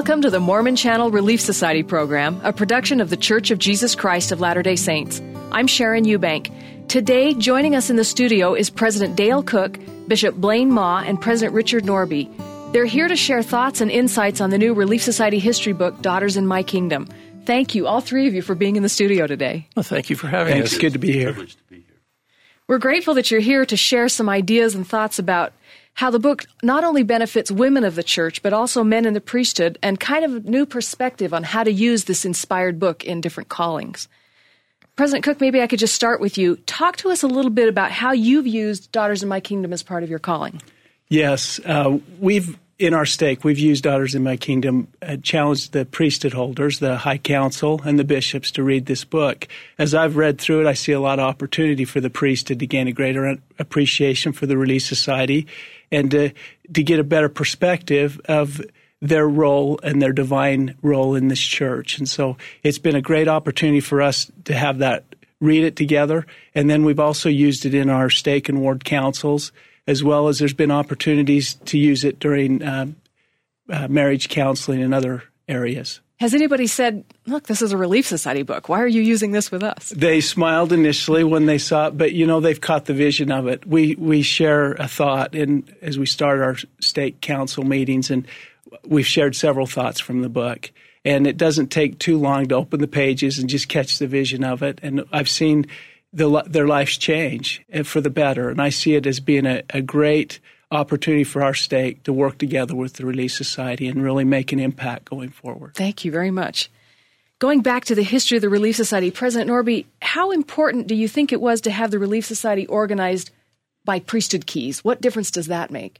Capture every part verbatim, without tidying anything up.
Welcome to the Mormon Channel Relief Society program, a production of the Church of Jesus Christ of Latter-day Saints. I'm Sharon Eubank. Today, joining us in the studio is President Dale Cook, Bishop Blaine Ma, and President Richard Norby. They're here to share thoughts and insights on the new Relief Society history book, Daughters in My Kingdom. Thank you, all three of you, for being in the studio today. Well, thank you for having Thanks. us. It's good to be here. Privileged to be here. We're grateful that you're here to share some ideas and thoughts about how the book not only benefits women of the church, but also men in the priesthood, and kind of a new perspective on how to use this inspired book in different callings. President Cook, maybe I could just start with you. Talk to us a little bit about how you've used Daughters in My Kingdom as part of your calling. Yes, uh, we've, in our stake, we've used Daughters in My Kingdom, uh, challenged the priesthood holders, the High Council, and the bishops to read this book. As I've read through it, I see a lot of opportunity for the priesthood to gain a greater appreciation for the Relief Society and to, to get a better perspective of their role and their divine role in this church. And so it's been a great opportunity for us to have that, read it together. And then we've also used it in our stake and ward councils, as well as there's been opportunities to use it during uh, uh, marriage counseling and other areas. Has anybody said, look, this is a Relief Society book. Why are you using this with us? They smiled initially when they saw it, but, you know, they've caught the vision of it. We we share a thought in, as we start our stake council meetings, and we've shared several thoughts from the book. And it doesn't take too long to open the pages and just catch the vision of it. And I've seen the, their lives change for the better. And I see it as being a, a great opportunity for our stake to work together with the Relief Society and really make an impact going forward. Thank you very much. Going back to the history of the Relief Society, President Norby, how important do you think it was to have the Relief Society organized by priesthood keys? What difference does that make?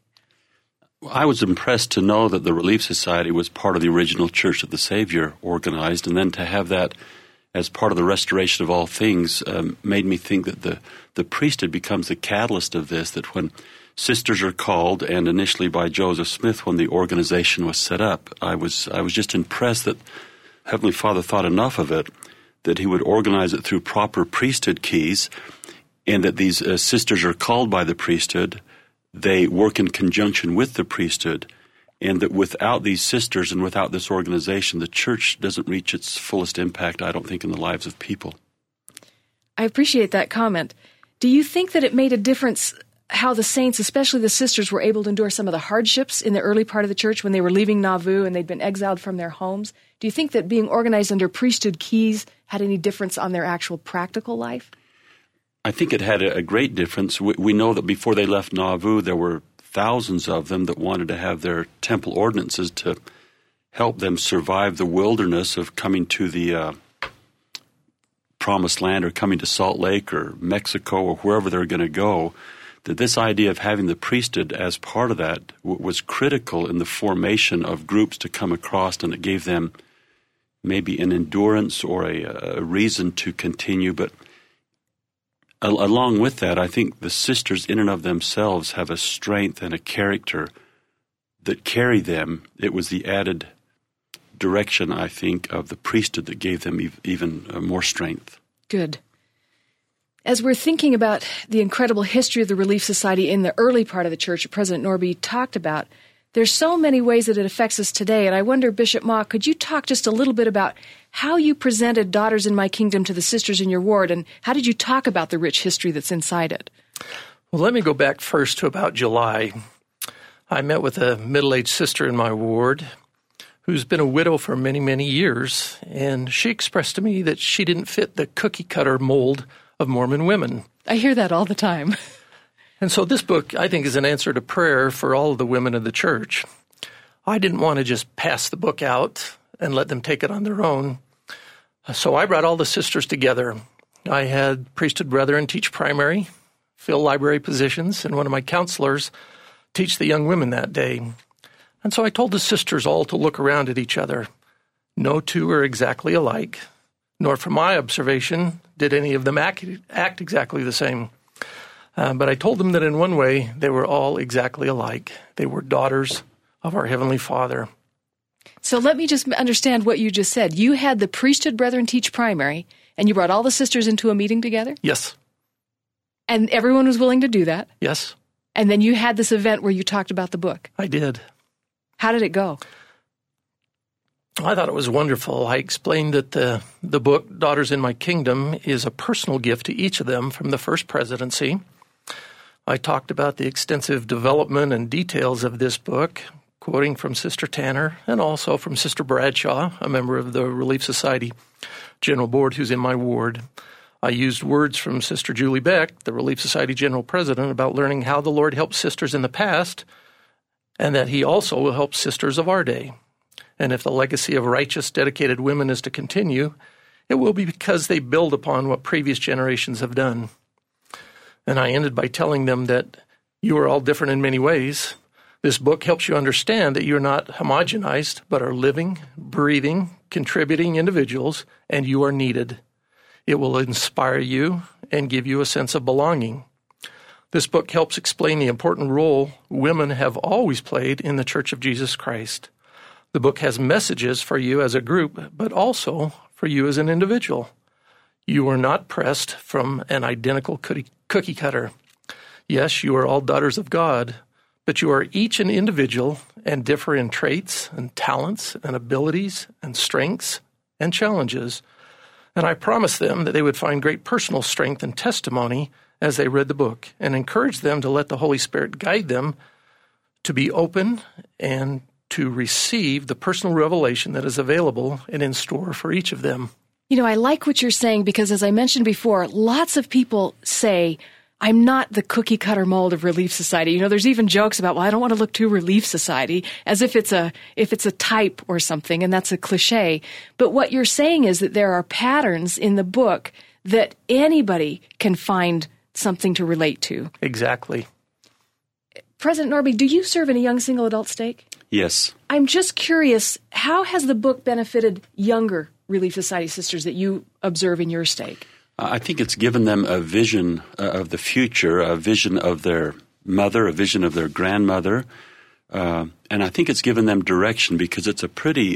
I was impressed to know that the Relief Society was part of the original Church of the Savior organized, and then to have that as part of the restoration of all things um, made me think that the, the priesthood becomes the catalyst of this, that when sisters are called, and initially by Joseph Smith when the organization was set up, I was I was just impressed that Heavenly Father thought enough of it that he would organize it through proper priesthood keys, and that these uh, sisters are called by the priesthood. They work in conjunction with the priesthood, and that without these sisters and without this organization, the church doesn't reach its fullest impact, I don't think, in the lives of people. I appreciate that comment. Do you think that it made a difference how the saints, especially the sisters, were able to endure some of the hardships in the early part of the church when they were leaving Nauvoo and they'd been exiled from their homes? Do you think that being organized under priesthood keys had any difference on their actual practical life? I think it had a, a great difference. We, we know that before they left Nauvoo, there were thousands of them that wanted to have their temple ordinances to help them survive the wilderness of coming to the uh, Promised Land or coming to Salt Lake or Mexico or wherever they're going to go. That this idea of having the priesthood as part of that w- was critical in the formation of groups to come across, and it gave them maybe an endurance or a, a reason to continue. But a- along with that, I think the sisters in and of themselves have a strength and a character that carry them. It was the added direction, I think, of the priesthood that gave them ev- even uh, more strength. Good. As we're thinking about the incredible history of the Relief Society in the early part of the church that President Norby talked about, there's so many ways that it affects us today. And I wonder, Bishop Ma, could you talk just a little bit about how you presented Daughters in My Kingdom to the sisters in your ward, and how did you talk about the rich history that's inside it? Well, let me go back first to about July. I met with a middle-aged sister in my ward who's been a widow for many, many years, and she expressed to me that she didn't fit the cookie-cutter mold of Mormon women. I hear that all the time. And so this book, I think, is an answer to prayer for all of the women of the church. I didn't want to just pass the book out and let them take it on their own. So I brought all the sisters together. I had priesthood brethren teach primary, fill library positions, and one of my counselors teach the young women that day. And so I told the sisters all to look around at each other. No two are exactly alike, nor from my observation did any of them act, act exactly the same. Uh, but I told them that in one way they were all exactly alike. They were daughters of our Heavenly Father. So let me just understand what you just said. You had the priesthood brethren teach primary, and you brought all the sisters into a meeting together? Yes. And everyone was willing to do that? Yes. And then you had this event where you talked about the book? I did. How did it go? I thought it was wonderful. I explained that the, the book, Daughters in My Kingdom, is a personal gift to each of them from the First Presidency. I talked about the extensive development and details of this book, quoting from Sister Tanner and also from Sister Bradshaw, a member of the Relief Society General Board who's in my ward. I used words from Sister Julie Beck, the Relief Society General President, about learning how the Lord helped sisters in the past and that he also will help sisters of our day. And if the legacy of righteous, dedicated women is to continue, it will be because they build upon what previous generations have done. And I ended by telling them that you are all different in many ways. This book helps you understand that you're not homogenized, but are living, breathing, contributing individuals, and you are needed. It will inspire you and give you a sense of belonging. This book helps explain the important role women have always played in the Church of Jesus Christ. The book has messages for you as a group, but also for you as an individual. You are not pressed from an identical cookie cutter. Yes, you are all daughters of God, but you are each an individual and differ in traits and talents and abilities and strengths and challenges. And I promised them that they would find great personal strength and testimony as they read the book, and encourage them to let the Holy Spirit guide them to be open and to receive the personal revelation that is available and in store for each of them. You know, I like what you're saying because, as I mentioned before, lots of people say, I'm not the cookie cutter mold of Relief Society. You know, there's even jokes about, well, I don't want to look too Relief Society, as if it's a if it's a type or something, and that's a cliche. But what you're saying is that there are patterns in the book that anybody can find something to relate to. Exactly. President Norby, do you serve in a young single adult stake? Yes. I'm just curious, how has the book benefited younger Relief Society sisters that you observe in your stake? I think it's given them a vision uh, of the future, a vision of their mother, a vision of their grandmother, uh, and I think it's given them direction because it's a pretty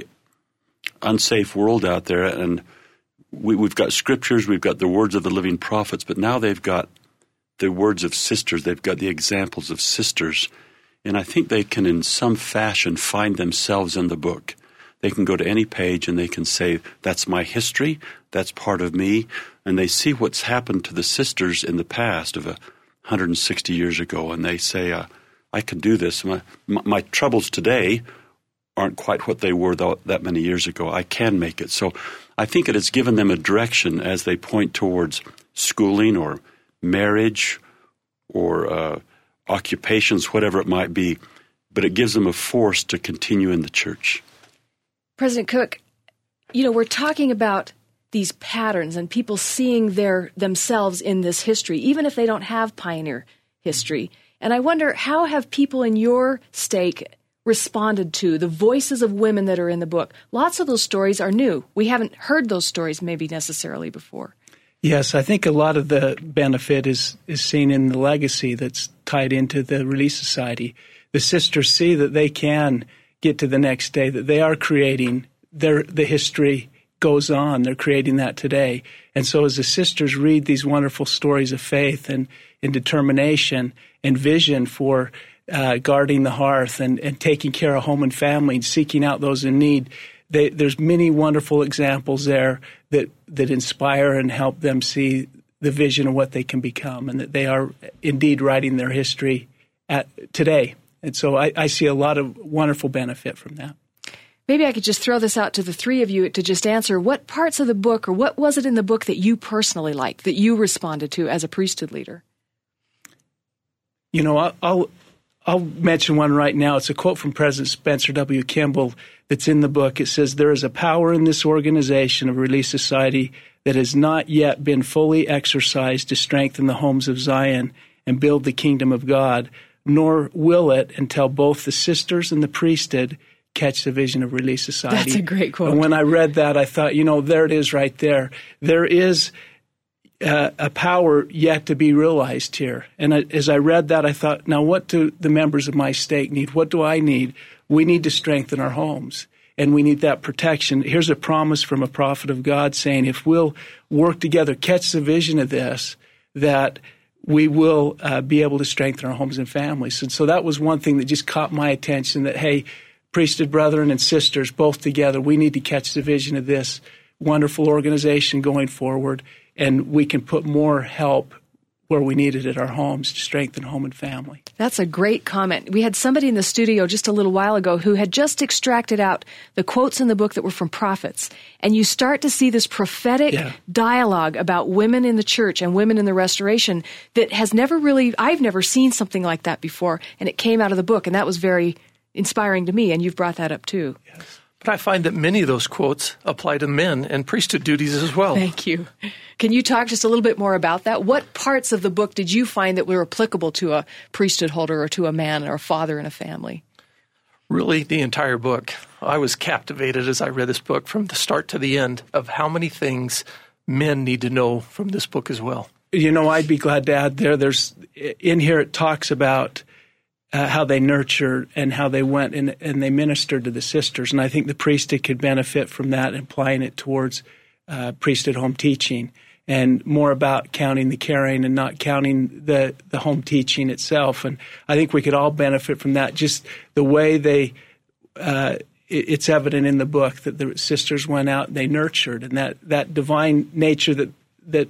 unsafe world out there, and we, we've got scriptures, we've got the words of the living prophets, but now they've got the words of sisters, they've got the examples of sisters, and I think they can in some fashion find themselves in the book. They can go to any page and they can say, that's my history, that's part of me, and they see what's happened to the sisters in the past of a one hundred sixty years ago, and they say, uh, I can do this. My, my, my troubles today aren't quite what they were th- that many years ago. I can make it. So I think it has given them a direction as they point towards schooling or marriage or uh, occupations, whatever it might be, but it gives them a force to continue in the church. President Cook, you know, we're talking about these patterns and people seeing their themselves in this history, even if they don't have pioneer history. And I wonder, how have people in your stake responded to the voices of women that are in the book? Lots of those stories are new. We haven't heard those stories maybe necessarily before. Yes, I think a lot of the benefit is, is seen in the legacy that's tied into the Relief Society. The sisters see that they can get to the next day, that they are creating their the history goes on. They're creating that today. And so as the sisters read these wonderful stories of faith and, and determination and vision for uh, guarding the hearth and, and taking care of home and family and seeking out those in need, they, there's many wonderful examples there that, that inspire and help them see the vision of what they can become and that they are indeed writing their history at today. And so I, I see a lot of wonderful benefit from that. Maybe I could just throw this out to the three of you to just answer what parts of the book or what was it in the book that you personally liked, that you responded to as a priesthood leader? You know, I'll, I'll, I'll mention one right now. It's a quote from President Spencer W. Kimball that's in the book. It says, "There is a power in this organization of Relief Society that has not yet been fully exercised to strengthen the homes of Zion and build the kingdom of God, nor will it until both the sisters and the priesthood catch the vision of Relief Society." That's a great quote. And when I read that, I thought, you know, there it is right there. There is uh, a power yet to be realized here. And I, as I read that, I thought, now what do the members of my stake need? What do I need? We need to strengthen our homes, and we need that protection. Here's a promise from a prophet of God saying, if we'll work together, catch the vision of this, that we will uh, be able to strengthen our homes and families. And so that was one thing that just caught my attention, that, hey, priesthood brethren and sisters, both together, we need to catch the vision of this wonderful organization going forward, and we can put more help where we need it at our homes to strengthen home and family. That's a great comment. We had somebody in the studio just a little while ago who had just extracted out the quotes in the book that were from prophets. And you start to see this prophetic yeah. dialogue about women in the church and women in the restoration that has never really, I've never seen something like that before. And it came out of the book, and that was very inspiring to me. And you've brought that up too. Yes. But I find that many of those quotes apply to men and priesthood duties as well. Thank you. Can you talk just a little bit more about that? What parts of the book did you find that were applicable to a priesthood holder or to a man or a father in a family? Really, the entire book. I was captivated as I read this book from the start to the end of how many things men need to know from this book as well. You know, I'd be glad to add there, there's in here it talks about Uh, how they nurtured and how they went and, and they ministered to the sisters. And I think the priesthood could benefit from that and applying it towards uh, priesthood home teaching, and more about counting the caring and not counting the, the home teaching itself. And I think we could all benefit from that. Just the way they, uh, it, it's evident in the book that the sisters went out and they nurtured, and that, that divine nature that, that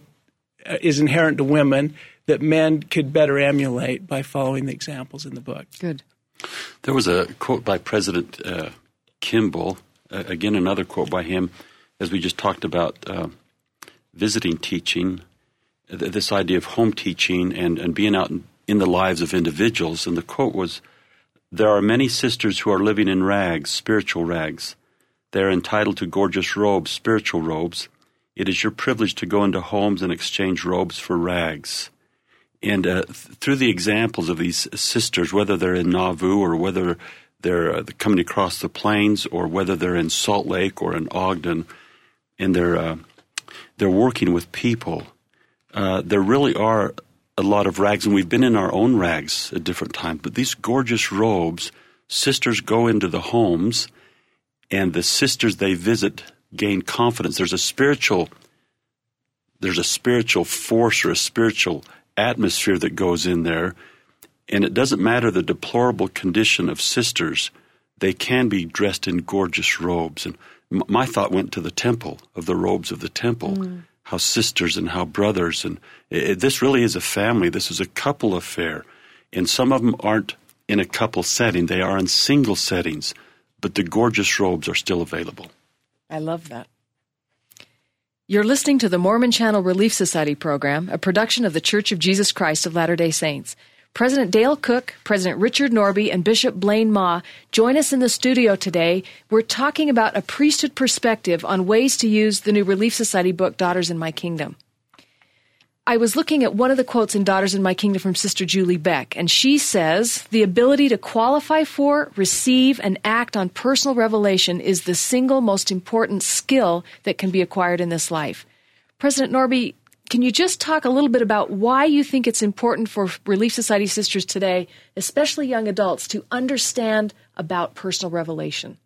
is inherent to women that men could better emulate by following the examples in the book. Good. There was a quote by President uh, Kimball, uh, again another quote by him, as we just talked about uh, visiting teaching, th- this idea of home teaching and, and being out in, in the lives of individuals. And the quote was, "There are many sisters who are living in rags, spiritual rags. They are entitled to gorgeous robes, spiritual robes. It is your privilege to go into homes and exchange robes for rags." And uh, th- through the examples of these sisters, whether they're in Nauvoo or whether they're uh, coming across the plains or whether they're in Salt Lake or in Ogden, and they're uh, they're working with people, uh, there really are a lot of rags, and we've been in our own rags at different times. But these gorgeous robes, sisters go into the homes, and the sisters they visit gain confidence. There's a spiritual, there's a spiritual force or a spiritual atmosphere that goes in there, and it doesn't matter the deplorable condition of sisters. They can be dressed in gorgeous robes. And m- my thought went to the temple, of the robes of the temple, mm. how sisters and how brothers. And it, it, this really is a family. This is a couple affair. And some of them aren't in a couple setting. They are in single settings, but the gorgeous robes are still available. I love that. You're listening to the Mormon Channel Relief Society program, a production of the Church of Jesus Christ of Latter-day Saints. President Dale Cook, President Richard Norby, and Bishop Blaine Ma join us in the studio today. We're talking about a priesthood perspective on ways to use the new Relief Society book, Daughters in My Kingdom. I was looking at one of the quotes in Daughters in My Kingdom from Sister Julie Beck, and she says, "The ability to qualify for, receive, and act on personal revelation is the single most important skill that can be acquired in this life." President Norby, can you just talk a little bit about why you think it's important for Relief Society sisters today, especially young adults, to understand about personal revelation?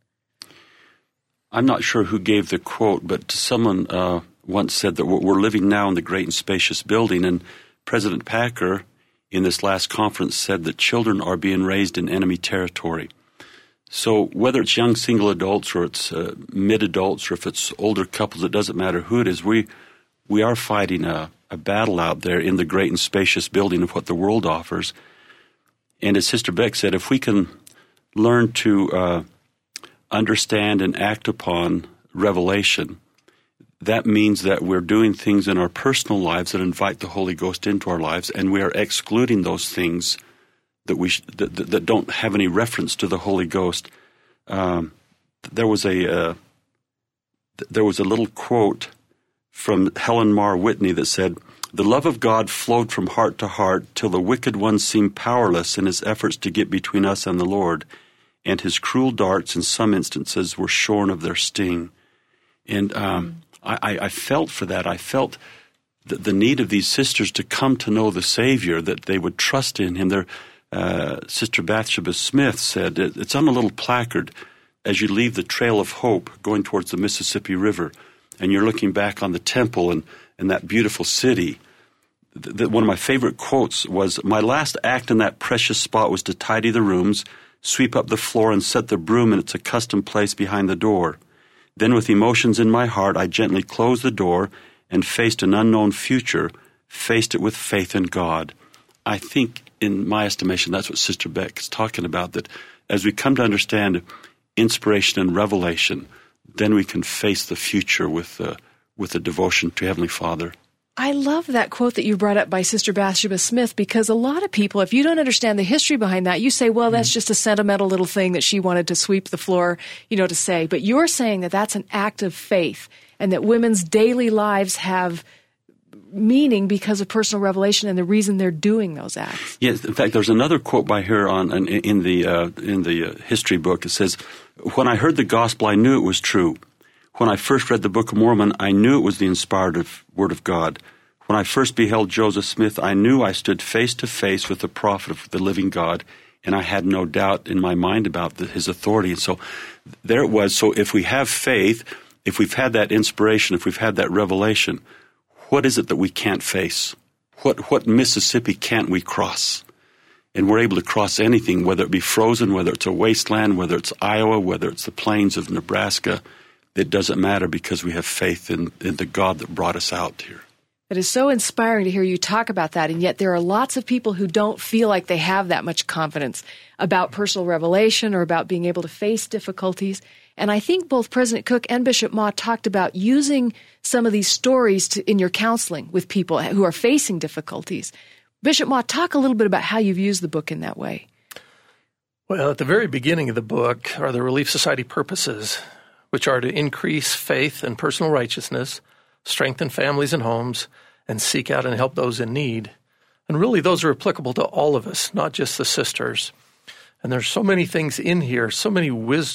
I'm not sure who gave the quote, but someone uh, once said that we're living now in the great and spacious building, and President Packer in this last conference said that children are being raised in enemy territory. So whether it's young single adults or it's uh, mid-adults or if it's older couples, it doesn't matter who it is. We we are fighting a, a battle out there in the great and spacious building of what the world offers. And as Sister Beck said, if we can learn to uh, understand and act upon revelation, that means that we're doing things in our personal lives that invite the Holy Ghost into our lives, and we are excluding those things that we sh- that, that, that don't have any reference to the Holy Ghost. Um, there was a uh, th- there was a little quote from Helen Mar Whitney that said, "The love of God flowed from heart to heart till the wicked one seemed powerless in his efforts to get between us and the Lord, and his cruel darts in some instances were shorn of their sting." And um, I, I felt for that. I felt the, the need of these sisters to come to know the Savior, that they would trust in him. Their, uh, Sister Bathsheba Smith said, it's on a little placard as you leave the Trail of Hope going towards the Mississippi River, and you're looking back on the temple and, and that beautiful city. The, the, one of my favorite quotes was, "My last act in that precious spot was to tidy the rooms, sweep up the floor and set the broom in its accustomed place behind the door. Then with emotions in my heart, I gently closed the door and faced an unknown future, faced it with faith in God. I think, in my estimation, that's what Sister Beck is talking about, that as we come to understand inspiration and revelation, then we can face the future with uh, with a devotion to Heavenly Father. I love that quote that you brought up by Sister Bathsheba Smith, because a lot of people, if you don't understand the history behind that, you say, well, that's mm-hmm. just a sentimental little thing that she wanted to sweep the floor, you know, to say. But you're saying that that's an act of faith and that women's daily lives have meaning because of personal revelation and the reason they're doing those acts. Yes, in fact, there's another quote by her on in, in the uh, in the uh, history book. It says, "When I heard the gospel, I knew it was true. When I first read the Book of Mormon, I knew it was the inspired of, word of God. When I first beheld Joseph Smith, I knew I stood face to face with the prophet of the living God, and I had no doubt in my mind about the, his authority." And so there it was. So if we have faith, if we've had that inspiration, if we've had that revelation, what is it that we can't face? What what Mississippi can't we cross? And we're able to cross anything, whether it be frozen, whether it's a wasteland, whether it's Iowa, whether it's the plains of Nebraska. It doesn't matter because we have faith in, in the God that brought us out here. It is so inspiring to hear you talk about that, and yet there are lots of people who don't feel like they have that much confidence about personal revelation or about being able to face difficulties. And I think both President Cook and Bishop Ma talked about using some of these stories to, in your counseling with people who are facing difficulties. Bishop Ma, talk a little bit about how you've used the book in that way. Well, at the very beginning of the book are the Relief Society purposes, which are to increase faith and personal righteousness, strengthen families and homes, and seek out and help those in need. And really, those are applicable to all of us, not just the sisters. And there's so many things in here, so many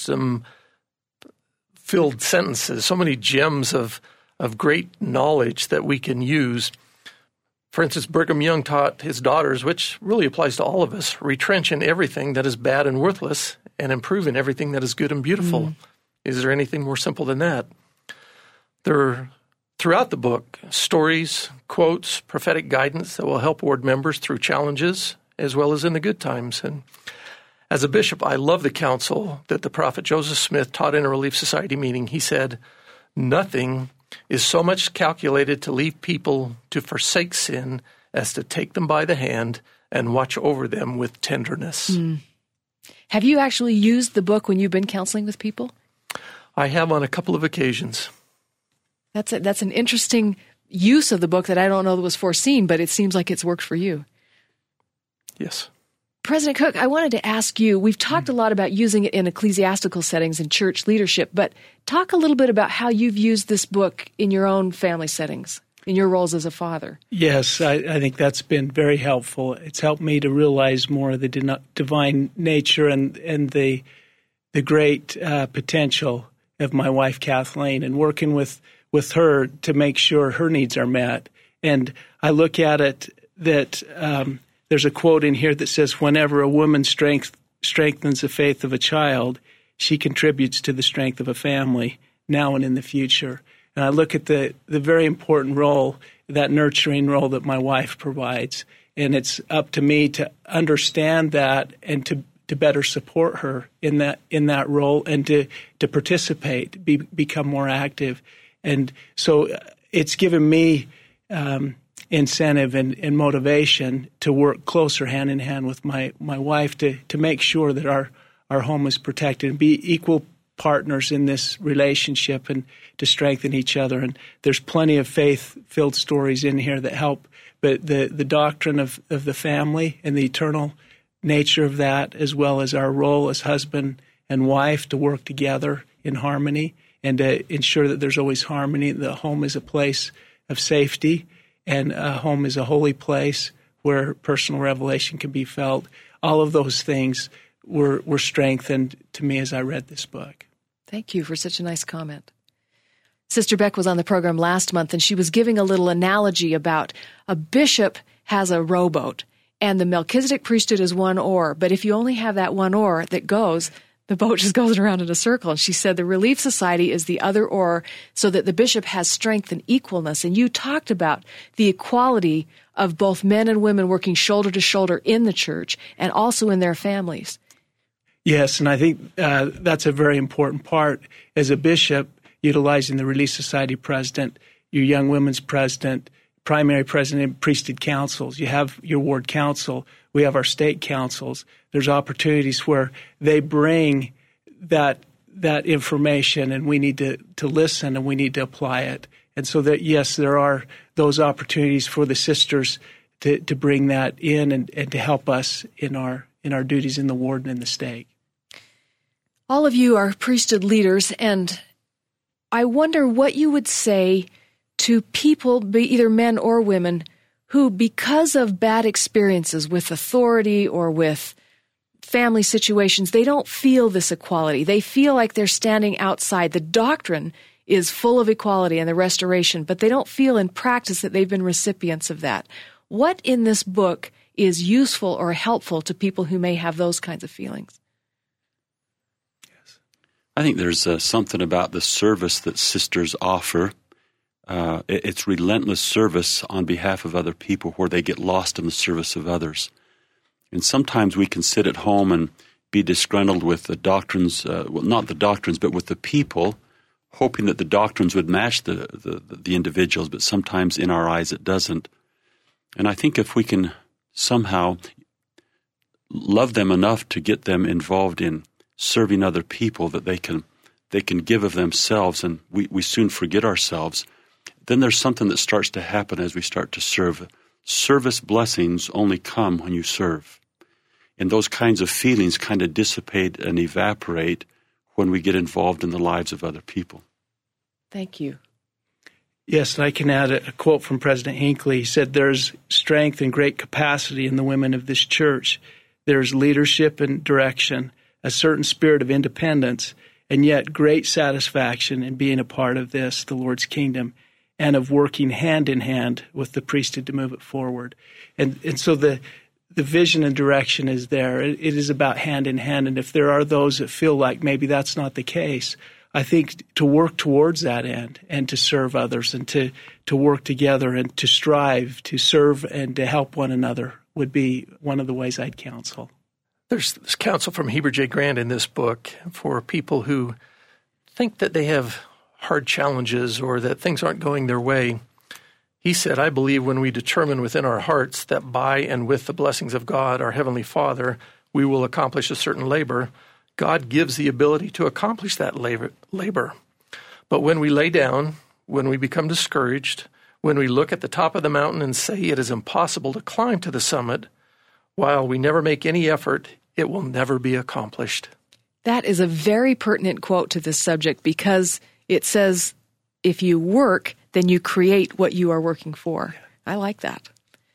wisdom-filled sentences, so many gems of, of great knowledge that we can use. For instance, Brigham Young taught his daughters, which really applies to all of us, retrench in everything that is bad and worthless and improve in everything that is good and beautiful. Mm. Is there anything more simple than that? There are, throughout the book, stories, quotes, prophetic guidance that will help ward members through challenges as well as in the good times. And as a bishop, I love the counsel that the prophet Joseph Smith taught in a Relief Society meeting. He said, "Nothing is so much calculated to lead people to forsake sin as to take them by the hand and watch over them with tenderness." Mm. Have you actually used the book when you've been counseling with people? I have on a couple of occasions. That's a, that's an interesting use of the book that I don't know that was foreseen, but it seems like it's worked for you. Yes. President Cook, I wanted to ask you, we've talked a lot about using it in ecclesiastical settings and church leadership, but talk a little bit about how you've used this book in your own family settings, in your roles as a father. Yes, I, I think that's been very helpful. It's helped me to realize more of the di- divine nature and, and the, the great uh, potential of my wife, Kathleen, and working with, with her to make sure her needs are met. And I look at it that um, there's a quote in here that says, "Whenever a woman strength, strengthens the faith of a child, she contributes to the strength of a family now and in the future." And I look at the, the very important role, that nurturing role that my wife provides. And it's up to me to understand that and to to better support her in that in that role and to, to participate, be, become more active. And so it's given me um, incentive and, and motivation to work closer hand in hand with my, my wife to, to make sure that our, our home is protected and be equal partners in this relationship and to strengthen each other. And there's plenty of faith-filled stories in here that help, but the, the doctrine of, of the family and the eternal nature of that, as well as our role as husband and wife to work together in harmony and to ensure that there's always harmony. The home is a place of safety, and a home is a holy place where personal revelation can be felt. All of those things were, were strengthened to me as I read this book. Thank you for such a nice comment. Sister Beck was on the program last month, and she was giving a little analogy about a bishop has a rowboat, and the Melchizedek priesthood is one oar. But if you only have that one oar that goes, the boat just goes around in a circle. And she said the Relief Society is the other oar so that the bishop has strength and equalness. And you talked about the equality of both men and women working shoulder to shoulder in the church and also in their families. Yes, and I think uh, that's a very important part. As a bishop, utilizing the Relief Society president, your young women's president, primary president, priesthood councils. You have your ward council. We have our state councils. There's opportunities where they bring that that information, and we need to, to listen and we need to apply it. And so that, yes, there are those opportunities for the sisters to, to bring that in and, and to help us in our in our duties in the ward and in the stake. All of you are priesthood leaders, and I wonder what you would say to people, be either men or women, who, because of bad experiences with authority or with family situations, they don't feel this equality. They feel like they're standing outside. The doctrine is full of equality and the restoration, but they don't feel in practice that they've been recipients of that. What in this book is useful or helpful to people who may have those kinds of feelings? I think there's uh, something about the service that sisters offer. Uh, it, it's relentless service on behalf of other people where they get lost in the service of others. And sometimes we can sit at home and be disgruntled with the doctrines, uh, well, not the doctrines, but with the people, hoping that the doctrines would match the, the, the individuals, but sometimes in our eyes it doesn't. And I think if we can somehow love them enough to get them involved in serving other people, that they can they can give of themselves, and we, we soon forget ourselves, then there's something that starts to happen as we start to serve. Service blessings only come when you serve. And those kinds of feelings kind of dissipate and evaporate when we get involved in the lives of other people. Thank you. Yes, and I can add a, a quote from President Hinckley. He said, "There's strength and great capacity in the women of this church. There's leadership and direction, a certain spirit of independence, and yet great satisfaction in being a part of this, the Lord's kingdom, and of working hand in hand with the priesthood to move it forward." And and so the the vision and direction is there. It, it is about hand in hand. And if there are those that feel like maybe that's not the case, I think to work towards that end and to serve others and to, to work together and to strive to serve and to help one another would be one of the ways I'd counsel. There's this counsel from Heber J. Grant in this book for people who think that they have hard challenges or that things aren't going their way. He said, "I believe when we determine within our hearts that by and with the blessings of God, our Heavenly Father, we will accomplish a certain labor, God gives the ability to accomplish that labor. labor. But when we lay down, when we become discouraged, when we look at the top of the mountain and say it is impossible to climb to the summit, while we never make any effort, it will never be accomplished." That is a very pertinent quote to this subject, because it says, if you work, then you create what you are working for. I like that.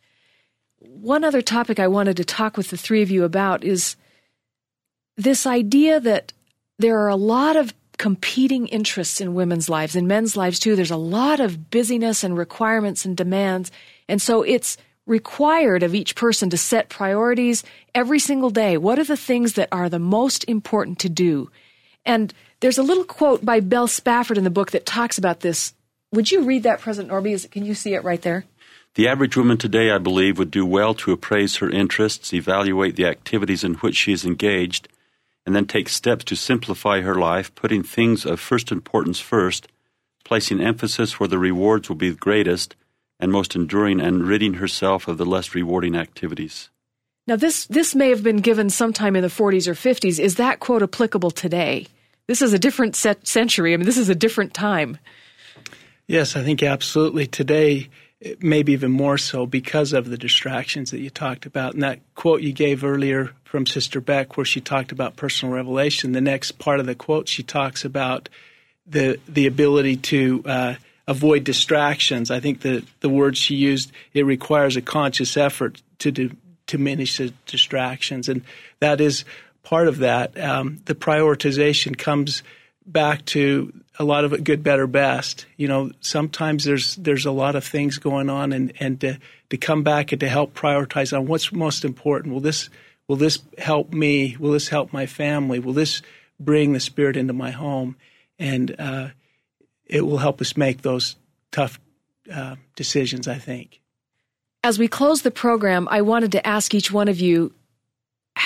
One other topic I wanted to talk with the three of you about is this idea that there are a lot of competing interests in women's lives, in men's lives too. There's a lot of busyness and requirements and demands. And so it's required of each person to set priorities every single day. What are the things that are the most important to do? And there's a little quote by Belle Spafford in the book that talks about this. Would you read that, President Norby? Is, can you see it right there? The average woman today, I believe, would do well to appraise her interests, evaluate the activities in which she is engaged, and then take steps to simplify her life, putting things of first importance first, placing emphasis where the rewards will be greatest and most enduring, and ridding herself of the less rewarding activities. Now, this, this may have been given sometime in the forties or fifties. Is that quote applicable today? This is a different set century. I mean, this is a different time. Yes, I think absolutely. Today, maybe even more so because of the distractions that you talked about. And that quote you gave earlier from Sister Beck, where she talked about personal revelation, the next part of the quote, she talks about the the ability to uh, avoid distractions. I think the, the word she used, it requires a conscious effort to do, diminish the distractions. And that is part of that. Um, the prioritization comes back to a lot of it good, better, best. You know, sometimes there's there's a lot of things going on, and, and to, to come back and to help prioritize on what's most important. Will this will this help me? Will this help my family? Will this bring the Spirit into my home? And uh, it will help us make those tough uh, decisions, I think. As we close the program, I wanted to ask each one of you,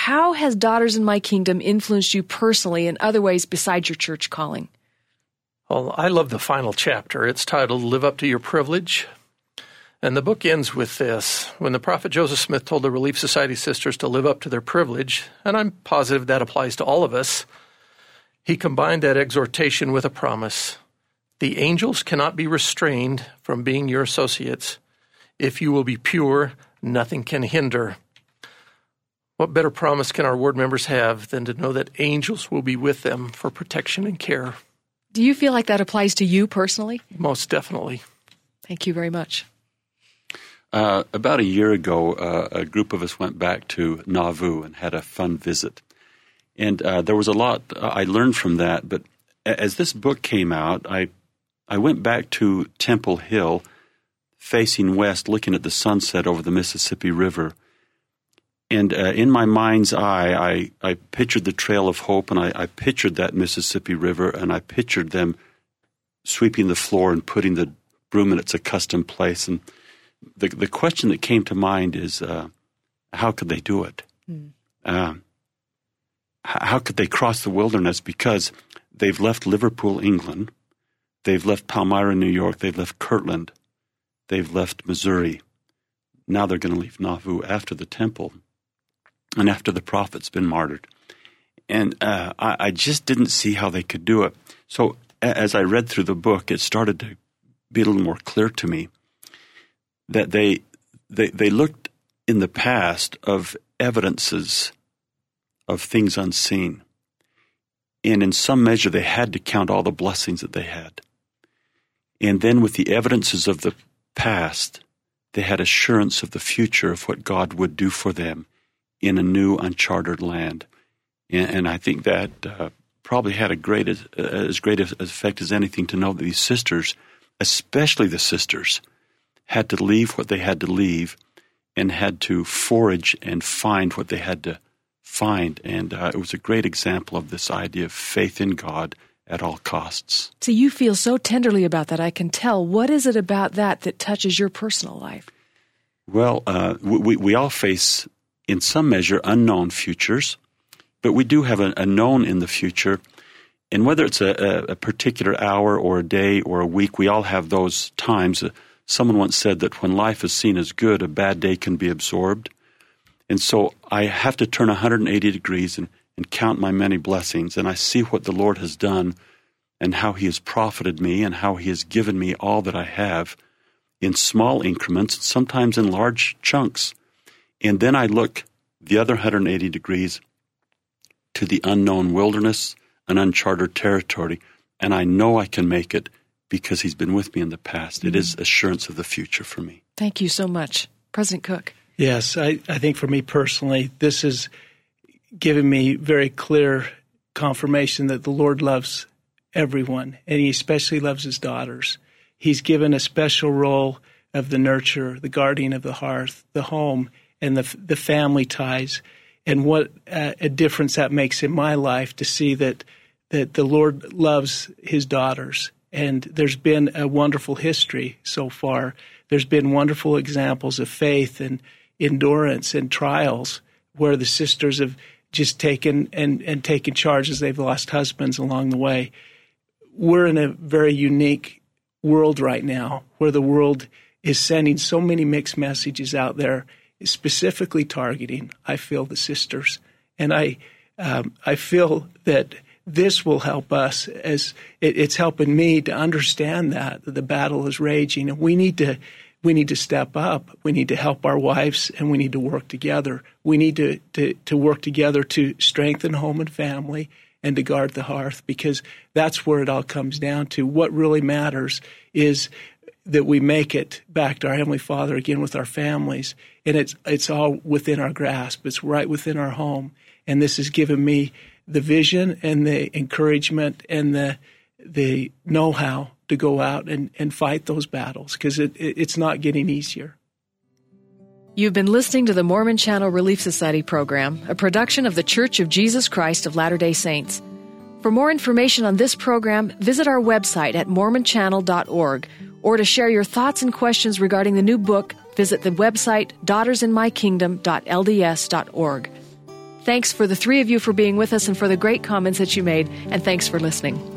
how has Daughters in My Kingdom influenced you personally in other ways besides your church calling? Well, I love the final chapter. It's titled Live Up to Your Privilege. And the book ends with this. When the prophet Joseph Smith told the Relief Society sisters to live up to their privilege, and I'm positive that applies to all of us, he combined that exhortation with a promise. The angels cannot be restrained from being your associates. If you will be pure, nothing can hinder. What better promise can our ward members have than to know that angels will be with them for protection and care? Do you feel like that applies to you personally? Most definitely. Thank you very much. Uh, about a year ago, uh, a group of us went back to Nauvoo and had a fun visit. And uh, there was a lot I learned from that. But as this book came out, I I went back to Temple Hill, facing west, looking at the sunset over the Mississippi River. And uh, in my mind's eye, I, I pictured the Trail of Hope, and I, I pictured that Mississippi River, and I pictured them sweeping the floor and putting the broom in its accustomed place. And the the question that came to mind is, uh, how could they do it? Mm. Uh, how could they cross the wilderness? Because they've left Liverpool, England. They've left Palmyra, New York. They've left Kirtland. They've left Missouri. Now they're going to leave Nauvoo after the temple and after the prophet's been martyred. And uh, I, I just didn't see how they could do it. So as I read through the book, it started to be a little more clear to me that they they, they looked in the past of evidences of things unseen. And in some measure, they had to count all the blessings that they had. And then with the evidences of the past, they had assurance of the future of what God would do for them in a new, uncharted land. And, and I think that uh, probably had a great, uh, as great an effect as anything to know that these sisters, especially the sisters, had to leave what they had to leave and had to forage and find what they had to find. And uh, it was a great example of this idea of faith in God at all costs. So you feel so tenderly about that, I can tell. What is it about that that touches your personal life? Well, uh, we, we all face, in some measure, unknown futures, but we do have a, a known in the future. And whether it's a, a particular hour or a day or a week, we all have those times. Uh, someone once said that when life is seen as good, a bad day can be absorbed. And so I have to turn one hundred eighty degrees and, and count my many blessings, and I see what the Lord has done and how He has profited me and how He has given me all that I have in small increments, sometimes in large chunks. And then I look the other one hundred eighty degrees to the unknown wilderness, an uncharted territory, and I know I can make it because He's been with me in the past. Mm-hmm. It is assurance of the future for me. Thank you so much. President Cook. Yes, I, I think for me personally, this has given me very clear confirmation that the Lord loves everyone, and He especially loves His daughters. He's given a special role of the nurturer, the guardian of the hearth, the home, and the the family ties, and what uh, a difference that makes in my life to see that that the Lord loves His daughters. And there's been a wonderful history so far. There's been wonderful examples of faith and endurance and trials where the sisters have just taken and, and taken charge as they've lost husbands along the way. We're in a very unique world right now where the world is sending so many mixed messages out there, specifically targeting, I feel, the sisters. And I um, I feel that this will help us as it, it's helping me to understand that, that the battle is raging, and we need to we need to step up. We need to help our wives, and we need to work together. We need to, to, to work together to strengthen home and family and to guard the hearth, because that's where it all comes down to. What really matters is that we make it back to our Heavenly Father again with our families, and it's it's all within our grasp. It's right within our home, and this has given me the vision and the encouragement and the the know-how to go out and, and fight those battles, because it, it, it's not getting easier. You've been listening to the Mormon Channel Relief Society program, a production of the Church of Jesus Christ of Latter-day Saints. For more information on this program, visit our website at mormon channel dot org, or to share your thoughts and questions regarding the new book, visit the website daughters in my kingdom dot l d s dot org. Thanks for the three of you for being with us and for the great comments that you made, and thanks for listening.